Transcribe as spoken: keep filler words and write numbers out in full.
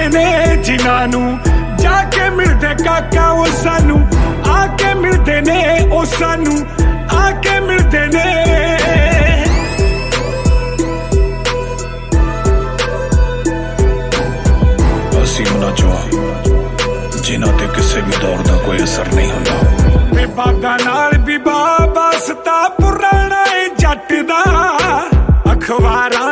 मिलते ने जिन्हां नूं जाके मिलदे काका ओ सानू आके मिलते ने ओ सानू आके मिलते ने। ਅਸੀਂ ਉਹਨਾਂ ਚੋਂ ਜਿਨ੍ਹਾਂ ਤੇ ਕਿਸੇ ਵੀ ਦੌਰ ਦਾ ਕੋਈ ਅਸਰ ਨਹੀਂ ਹੁੰਦਾ। ਬਾਗਾ ਨਾਲ ਵੀ ਬਾਬਾ ਸਤਾ ਪੁਰਾਣਾ ਏ ਜੱਟ ਦਾ ਅਖਬਾਰਾਂ